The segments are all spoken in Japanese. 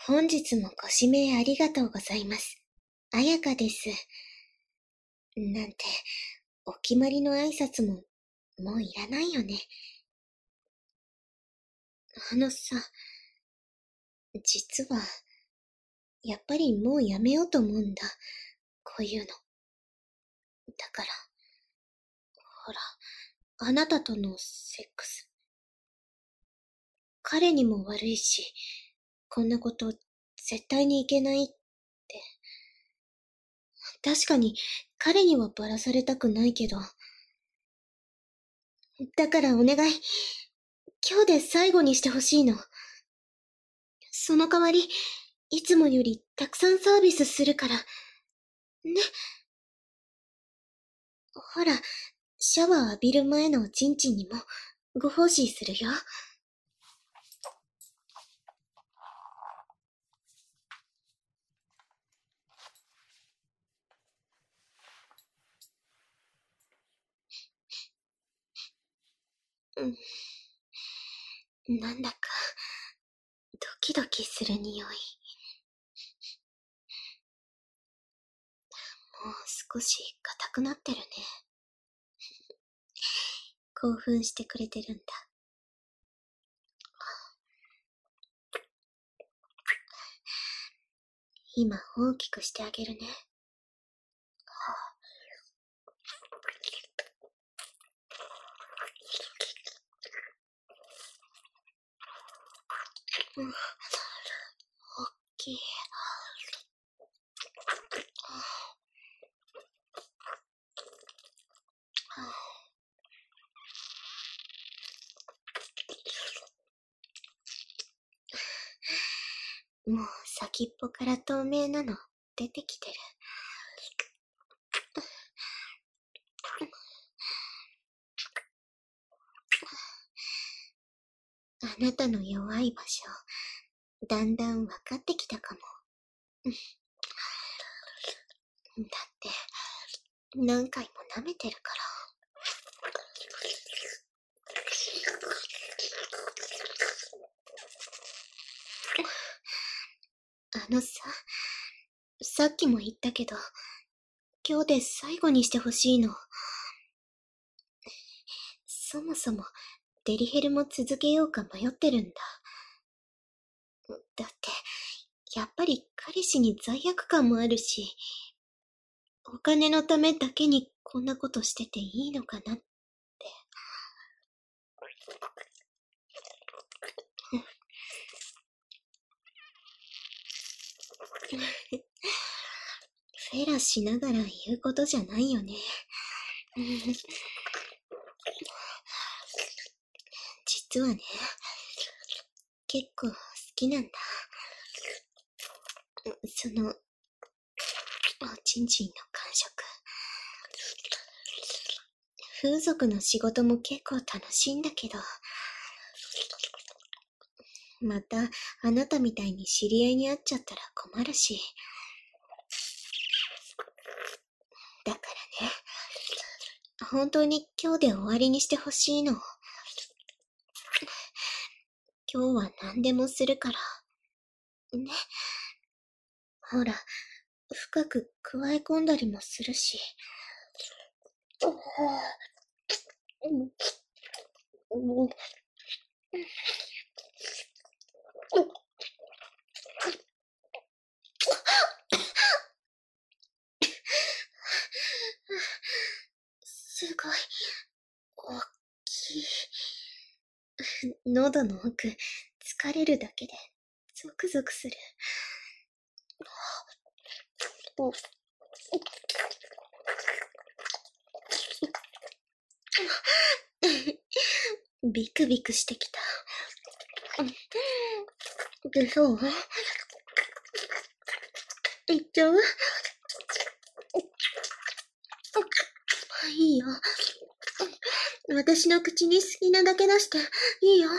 本日もご指名ありがとうございます。あやかです。なんて、お決まりの挨拶も、もういらないよね。さ、実は、やっぱりもうやめようと思うんだ。こういうの。だから、ほら、あなたとのセックス。彼にも悪いし、こんなこと絶対にいけないって。確かに彼にはバラされたくないけど。だからお願い。今日で最後にしてほしいの。その代わり、いつもよりたくさんサービスするから。ね。ほら、シャワー浴びる前のおちんちんにもご奉仕するよ。なんだか、ドキドキする匂い。もう少し硬くなってるね。興奮してくれてるんだ。今大きくしてあげるね。大きい。もう先っぽから透明なの出てきてる。あなたの弱い場所、だんだん分かってきたかも。だって、何回も舐めてるから。さっきも言ったけど、今日で最後にしてほしいの。そもそも、デリヘルも続けようか迷ってるんだ。だって、やっぱり彼氏に罪悪感もあるし、お金のためだけにこんなことしてていいのかなって。フェラしながら言うことじゃないよね。実はね、結構好きなんだ。その、おちんちんの感触。風俗の仕事も結構楽しいんだけど、またあなたみたいに知り合いに会っちゃったら困るし。だからね、本当に今日で終わりにしてほしいの。今日は何でもするから。ね。ほら、深く加え込んだりもするし。すごい、大きい。喉の奥、疲れるだけで、ゾクゾクする。ビクビクしてきた。で、そう言っちゃう？いいよ。私の口に好きなだけ出して、いいよ。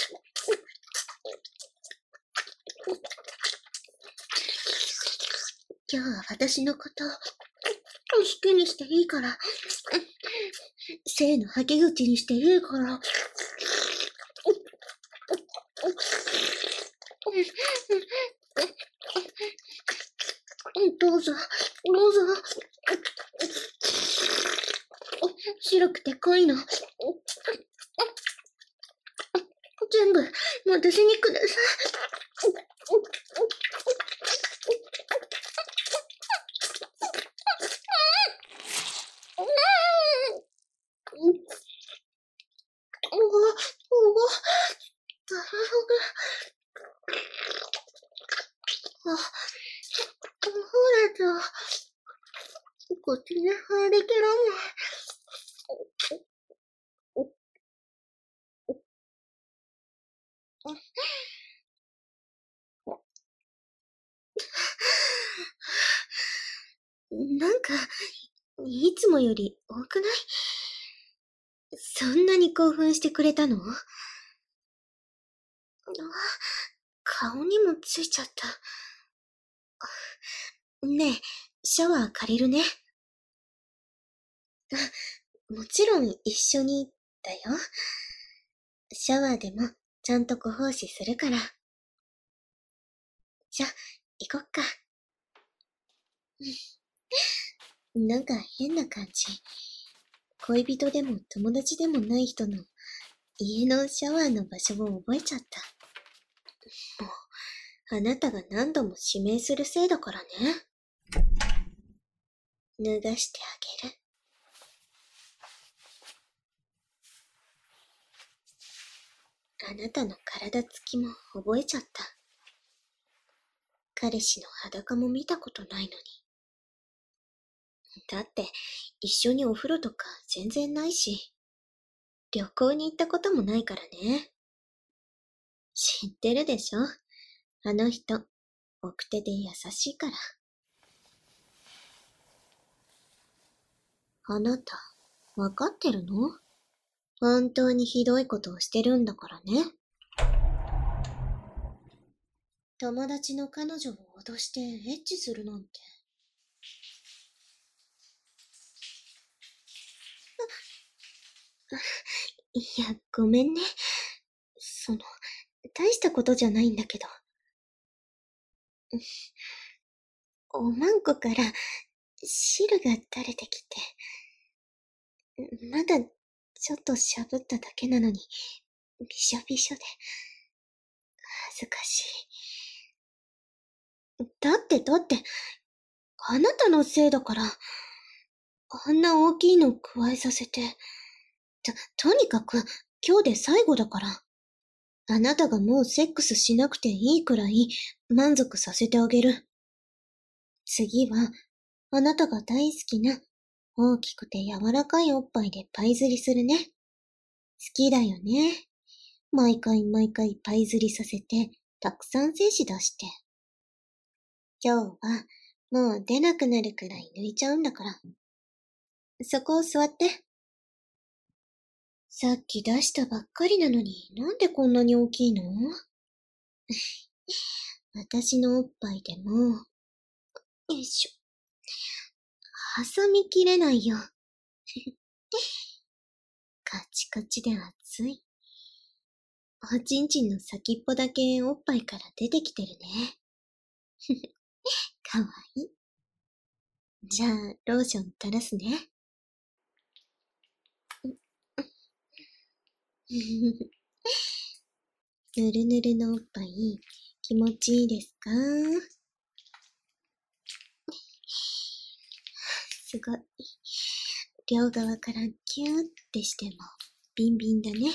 今日は私のこと、好きにしていいから。性の吐き口にしていいから。 どうぞ、どうぞ。白くて濃いの。全部、私にください。ほらと、こっちに入りきらない。なんか、いつもより多くない？そんなに興奮してくれたの？顔にもついちゃった。ねえ、シャワー借りるね。もちろん一緒にだよ。シャワーでもちゃんとご奉仕するから。じゃ、行こっか。なんか変な感じ。恋人でも友達でもない人の家のシャワーの場所を覚えちゃった。もう、あなたが何度も指名するせいだからね。脱がしてあげる。あなたの体つきも覚えちゃった。彼氏の裸も見たことないのに。だって、一緒にお風呂とか全然ないし、旅行に行ったこともないからね。知ってるでしょ？あの人、奥手で優しいから。あなた、わかってるの？本当にひどいことをしてるんだからね。友達の彼女を脅してエッチするなんて。いや、ごめんね。大したことじゃないんだけど。おまんこから汁が垂れてきて。まだちょっとしゃぶっただけなのに、びしょびしょで、恥ずかしい。だって、あなたのせいだから、あんな大きいの加えさせて。とにかく、今日で最後だから。あなたがもうセックスしなくていいくらい満足させてあげる。次は、あなたが大好きな大きくて柔らかいおっぱいでパイ釣りするね。好きだよね。毎回パイ釣りさせて、たくさん精子出して。今日は、もう出なくなるくらい抜いちゃうんだから。そこを座って。さっき出したばっかりなのに、なんでこんなに大きいの？私のおっぱいでも、よいしょ。挟みきれないよ。カチカチで熱い。おちんちんの先っぽだけおっぱいから出てきてるね。かわいい。じゃあ、ローション垂らすね。ぬるぬるのおっぱい、気持ちいいですか？すごい。両側からキューってしても、ビンビンだね。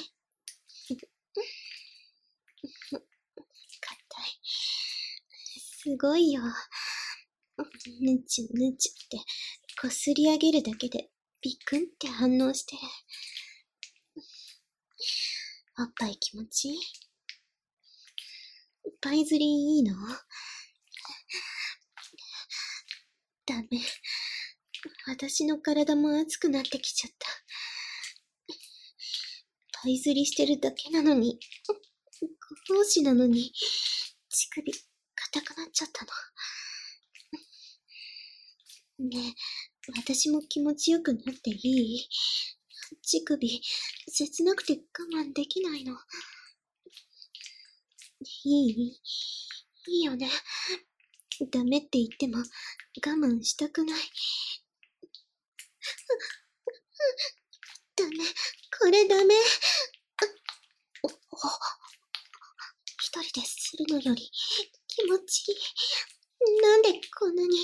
硬い。すごいよ。ぬちゅぬちゅって、こすり上げるだけで、ビクンって反応してる。おっぱい気持ちいい？パイ釣りいいの？ダメ。私の体も熱くなってきちゃった。パイ釣りしてるだけなのに、ご奉仕なのに、乳首硬くなっちゃったの。ねえ、私も気持ちよくなっていい？乳首、切なくて我慢できないの。いいよね。 ダメって言っても我慢したくない。ダメ、これダメ。一人でするのより気持ちいい。なんでこんなに。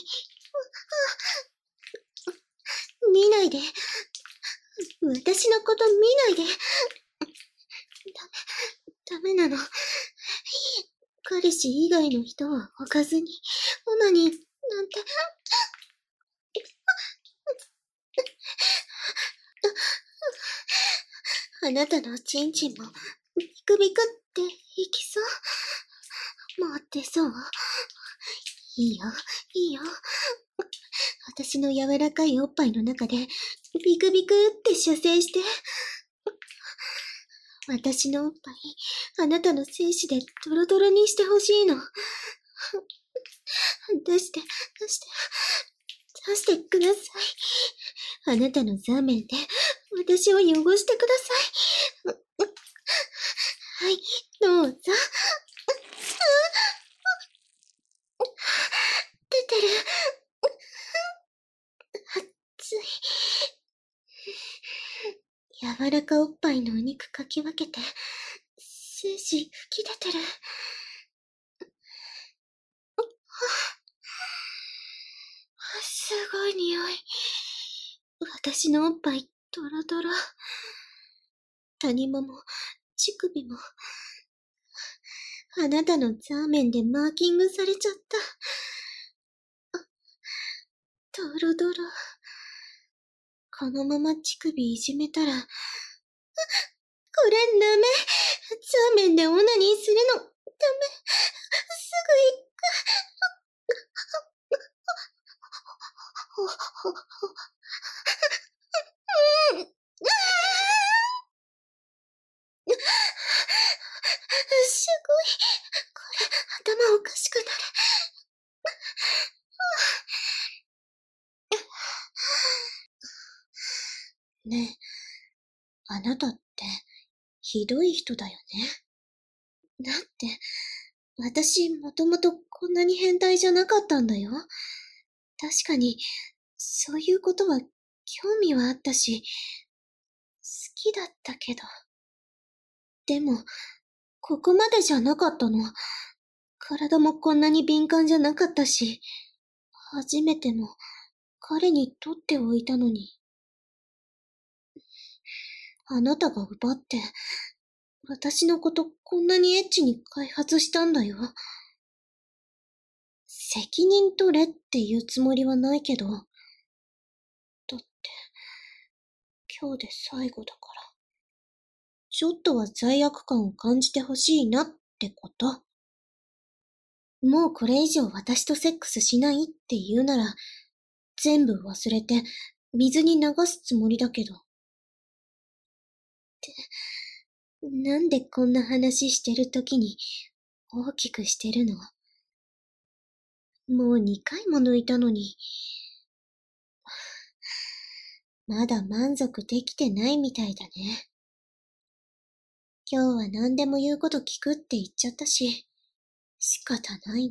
見ないで。私のこと見ないで。ダメなの。彼氏以外の人を置かずに、オナニーなんて。あなたのチンチンもビクビクっていきそう。待ってそう。いいよ、いいよ。私の柔らかいおっぱいの中でビクビクって射精して。私のおっぱい、あなたの精子でドロドロにしてほしいの。出して、出して、出してください。あなたの座面で私を汚してください。はい、どうぞ。出てる。熱い。柔らかおっぱいのお肉かき分けて、精子吹き出てる。すごい匂い。私のおっぱい、ドロドロ。谷間も、乳首も、あなたのザーメンでマーキングされちゃった。ドロドロ。このまま乳首いじめたら、これダメ。ザーメンでオナニーするの、ダメ。すぐ行く。すごい。これ、頭おかしくなる。ねえ、あなたって、ひどい人だよね。だって、私もともとこんなに変態じゃなかったんだよ。確かに、そういうことは興味はあったし、好きだったけど。でも、ここまでじゃなかったの。体もこんなに敏感じゃなかったし、初めても彼に取っておいたのに。あなたが奪って、私のことこんなにエッチに開発したんだよ。責任取れっていうつもりはないけど、だって、今日で最後だから。ちょっとは罪悪感を感じてほしいなってこと。もうこれ以上私とセックスしないって言うなら、全部忘れて水に流すつもりだけど。なんでこんな話してるときに大きくしてるの？もう2回も抜いたのに。まだ満足できてないみたいだね。今日は何でも言うこと聞くって言っちゃったし、仕方ないな。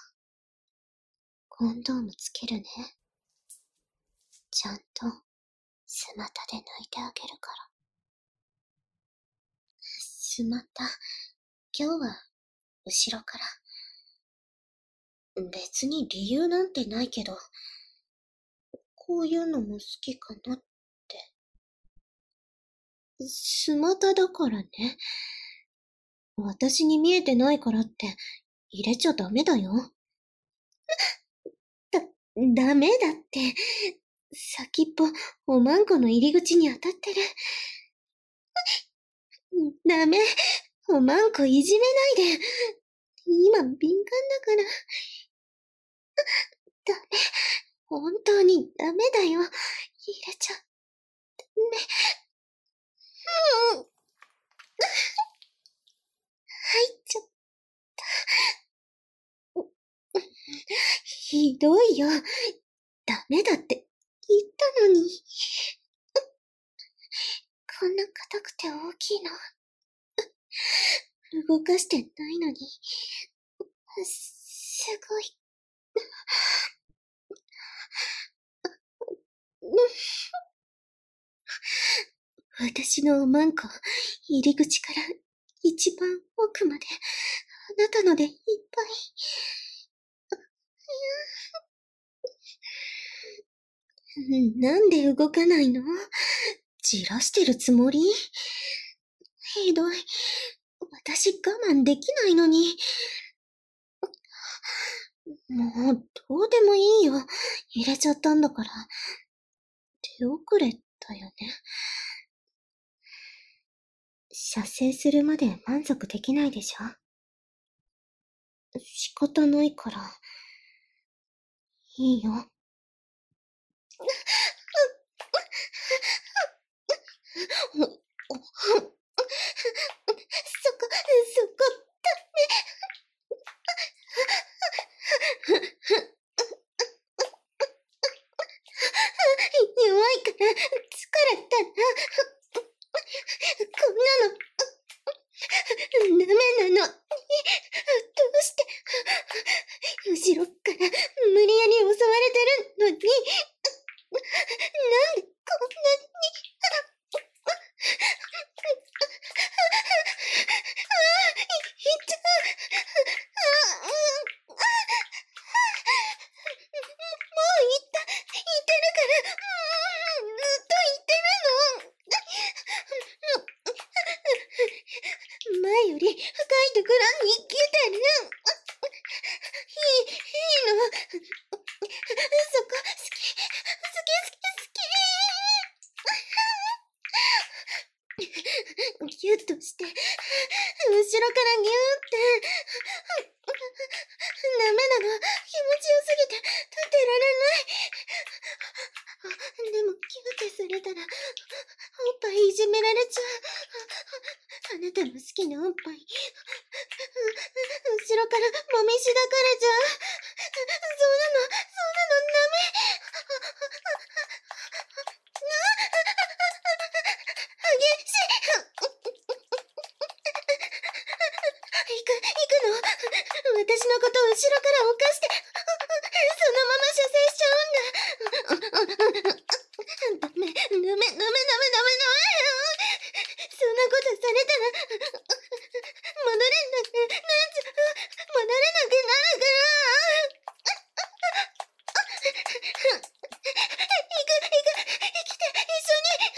コンドームつけるね。ちゃんとスマタで泣いてあげるから。スマタ、今日は後ろから。別に理由なんてないけど、こういうのも好きかなって。スマタだからね。私に見えてないからって入れちゃダメだよ。ダメだって。先っぽ、おまんこの入り口に当たってる。ダメ。おまんこいじめないで。今敏感だから。ダメ。本当にダメだよ。入れちゃ。ダメ。入っちゃった。ひどいよ。ダメだって言ったのに。こんな硬くて大きいの。動かしてないのに。すごい私のおまんこ、入り口から一番奥まで、あなたのでいっぱい。なんで動かないの？じらしてるつもり？ひどい。私我慢できないのに。もう、どうでもいいよ。入れちゃったんだから。手遅れだよね。射精するまで満足できないでしょ？仕方ないから。いいよ。そこ、弱いから、疲れたら。こんなの、ダメなの。どうして、後ろから無理やり襲われてるのに、なんでこんなに。前より深いところに来てる。いいの。そこ、好き。ギュッとして、後ろからギューって。ダメなの。気持ちよすぎて立ってられない。でもギュッてされたら、おっぱいいじめられちゃう。あなたの好きなおっぱい。後ろからもみしだかれちゃう。そうなの、ダメ。激しい。行くの？私のこと後ろから犯して、そのまま射精しちゃうんだ。ダメ。そんなことされたら、戻れなくなるから。生きて、一緒に。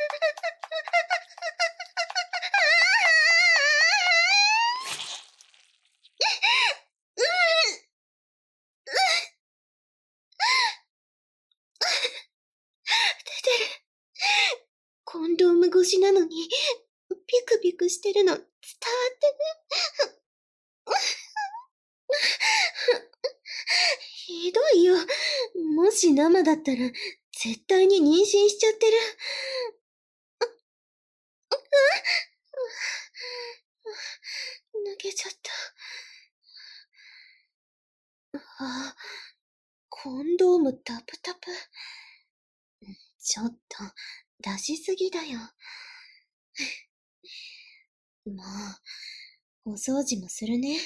出てる。コンドーム越しなのに、ピクピクしてるの伝わってる。ひどいよ。もし生だったら、絶対に妊娠しちゃってる。抜けちゃった。あ、コンドームタプタプ。ちょっと、出しすぎだよ。もう、お掃除もするね。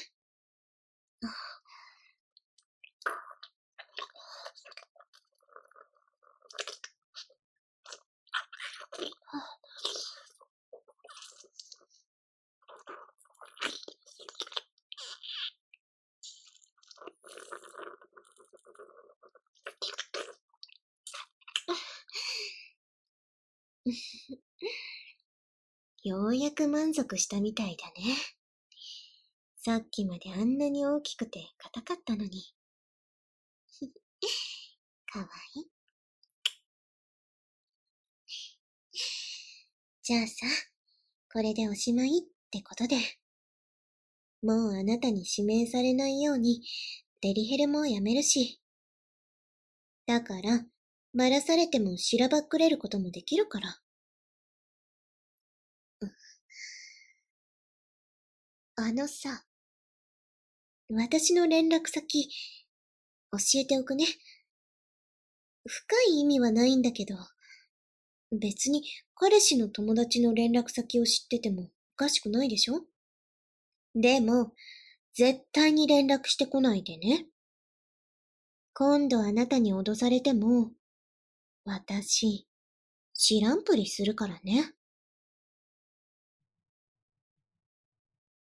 ようやく満足したみたいだね。さっきまであんなに大きくて硬かったのに。かわいい。じゃあさ、これでおしまいってことで。もうあなたに指名されないように、デリヘルもやめるし。だから、バラされてもしらばっくれることもできるから。あのさ、私の連絡先、教えておくね。深い意味はないんだけど、別に彼氏の友達の連絡先を知っててもおかしくないでしょ？でも、絶対に連絡してこないでね。 今度あなたに脅されても、私、知らんぷりするからね。